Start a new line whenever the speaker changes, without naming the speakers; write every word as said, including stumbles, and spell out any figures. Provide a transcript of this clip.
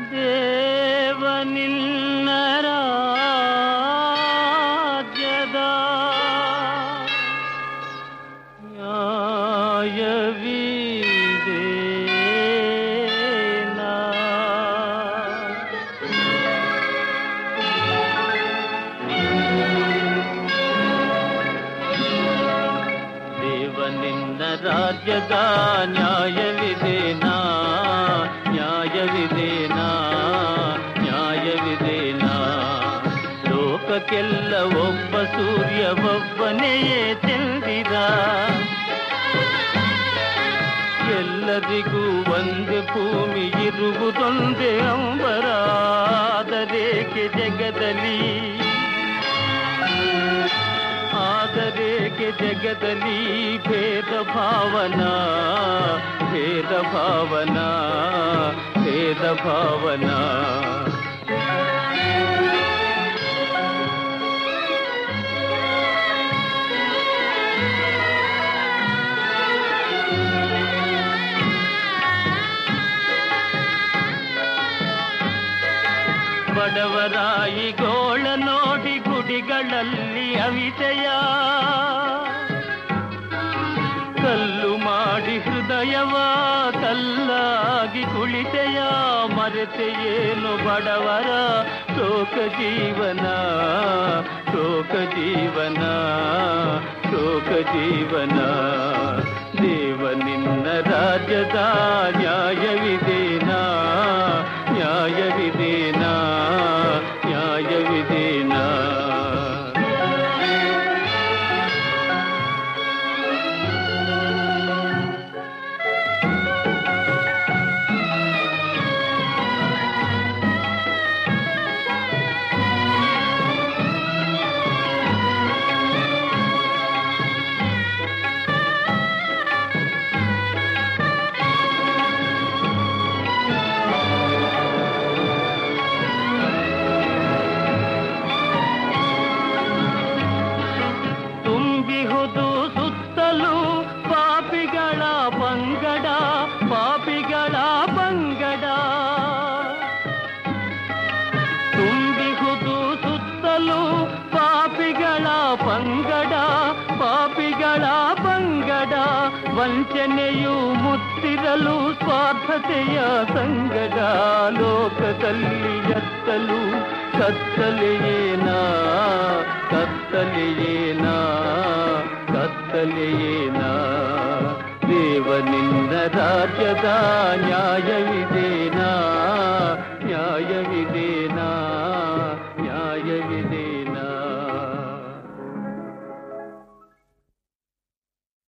ದೇವನಿನ್ನ ರಾಜ್ಯದ ನ್ಯಾಯವಿದೇನಾ? ದೇವನಿನ್ನ ರಾಜ್ಯದ ನ್ಯಾಯವಿದೇನಾ? ನ್ಯಾಯವಿದೇನಾ? ನ್ಯಾಯವಿದೇನಾ? ಲೋಕಕ್ಕೆಲ್ಲ ಒಬ್ಬ ಸೂರ್ಯ ಒಬ್ಬನೆಯೇ ಚಂದಿರ, ಎಲ್ಲರಿಗೂ ಒಂದೇ ಭೂಮಿ ಇರುವುದೊಂದೇ ಅಂಬರ. ಆದರೇಕೆ ಜಗದಲ್ಲಿ ಆದರೇಕೆ ಜಗದಲ್ಲಿ ಭೇದ ಭಾವನಾ, ಭೇದ ಭಾವನಾ, ಭೇದ ಭಾವನಾ. ಬಡವರಾಯಿ ಗೋಳ ನೋಡಿ ಗುಡಿಗಳಲ್ಲಿ ಅವಿಷಯ, ಕಲ್ಲು ಮಾಡಿ ಹೃದಯವ ಕಲ್ಲಾಗಿ ಕುಳಿತೆಯ. ಮರೆತೆಯೇನು ಬಡವರ ಶೋಕ ಜೀವನ, ಶೋಕ ಜೀವನ, ಶೋಕ ಜೀವನ. ದೇವನಿನ್ನ ರಾಜ್ಯದ ನ್ಯಾಯವಿದೇನಾ? ನ್ಯಾಯವಿದೇನಾ? ನ್ಯಾಯವಿದೇನಾ? ಪಾಪಿಗಳ ಬಂಗಡ ತುಂಬಿಹುದು ಸುತ್ತಲೂ, ಪಾಪಿಗಳ ಪಂಗಡ, ಪಾಪಿಗಳ ಬಂಗಡ. ವಂಚನೆಯು ಮುತ್ತಿರಲು ಸ್ವಾರ್ಥತೆಯ ಸಂಗಡ. ಲೋಕದಲ್ಲಿ ಎತ್ತಲು ಕತ್ತಲೆಯೇನಾ? ಕತ್ತಲೆಯೇನಾ? ಕತ್ತಲೆಯೇನಾ? ದೇವನಿನ್ನ ರಾಜ್ಯದ ನ್ಯಾಯವಿದೆ